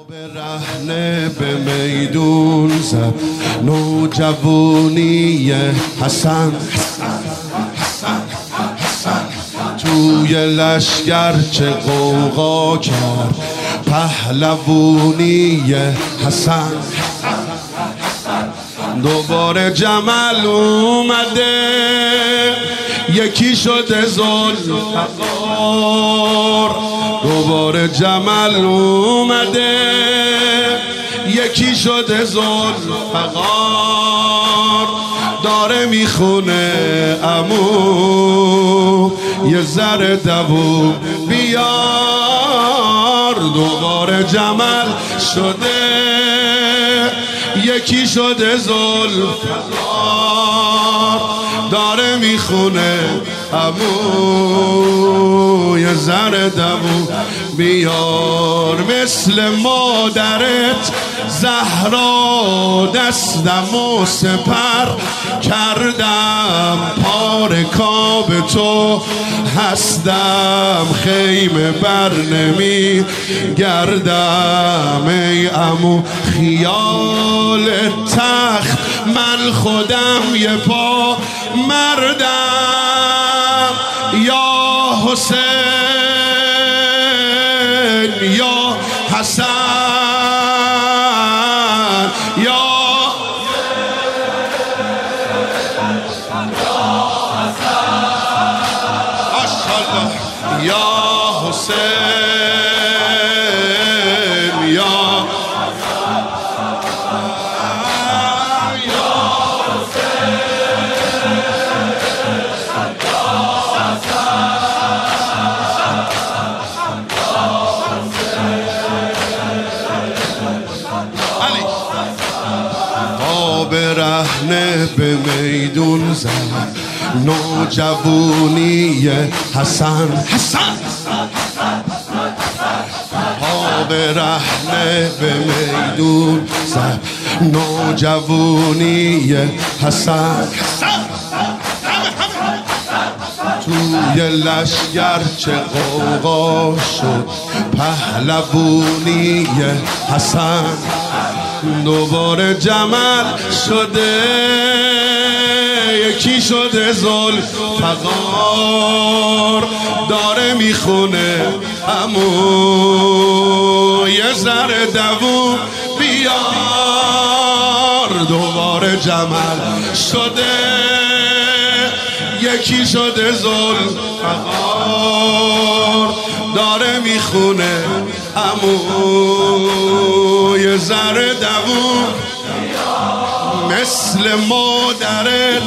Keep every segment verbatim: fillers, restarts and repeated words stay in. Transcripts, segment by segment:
برهنه به میدون زد نوجوانی حسن توی لشگر چه غوغا کرد پهلوانی حسن. دوباره جمل اومده یکی شده ذوالفقار. دوباره جمل اومده یکی شده ذوالفقار. داره میخونه عمو یه ذره دووم بیار. دوباره جمل شده یکی شده ذوالفقار. داره میخونه عمو یه ذره دووم بیار. مثل مادرت زهرا دستم و سپر کردم پار کاب تو هستم خیمه بر نمی گردم ای عمو خیال تخت من خودم یه پا مردم. یا حسین یا حسن یا ماشاءالله یا حسین یا برهنه به میدون زد نوجوانی حسن حسن. پا برهنه به میدون زد نوجوانی حسن. توی لشگر چه غوغا شد پهلوانی حسن. دوباره جمل شده یکی شده ذوالفقار. داره میخونه عمو یه ذره دووم بیار. دوباره جمل شده یکی شده ذوالفقار. داره میخونه عمو یه ذره دووم مثل مادرت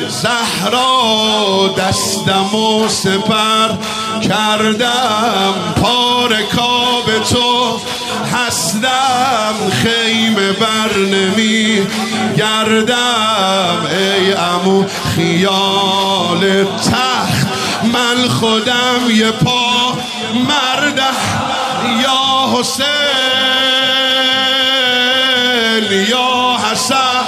زهرا دستم و سپر کردم پار کاب تو هستم خیمه بر نمی گردم ای عمو خیال تخت من خودم یه پا مردم. یا حسین یا حسن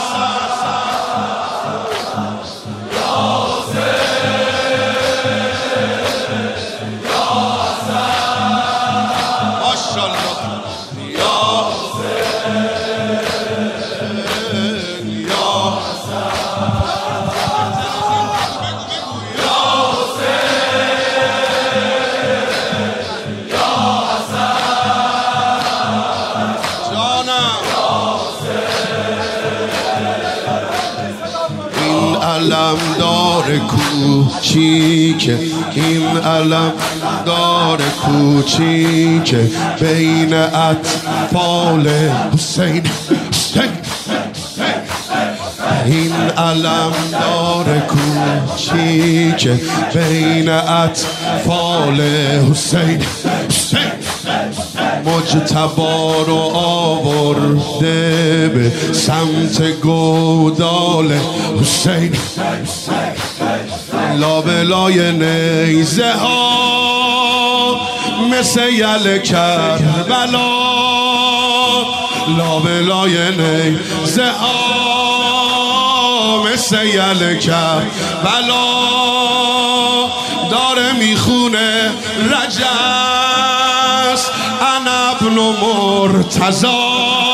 علم دار کوچیک این علم دار کوچیک بین اطفال حسین حسین. این علم دار کوچیک بین اطفال حسین حسین. مجتبا رو آورده به سمت گودال حسین. لابلای نیزه ها مثل یل کربلا. لابلای نیزه ها مثل یل کربلا. داره میخونه رجس انا ابن و مرتضا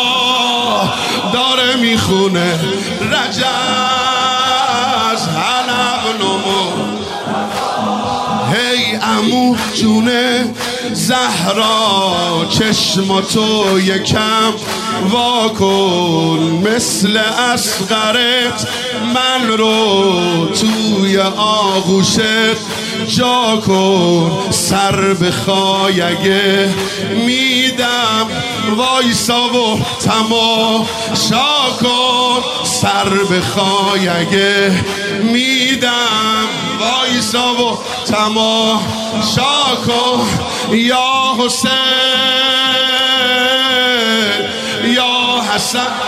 داره میخونه رجز حلب نمور. هی عمو جونه زهرا چشماتو یکم واکن، مثل اصغرت من رو توی آغوشت جا کن. سر بخوای اگه میدم وایسا و تماشا کن. سر بخوای اگه میدم وایسا و تماشا کن. یا حسین یا حسن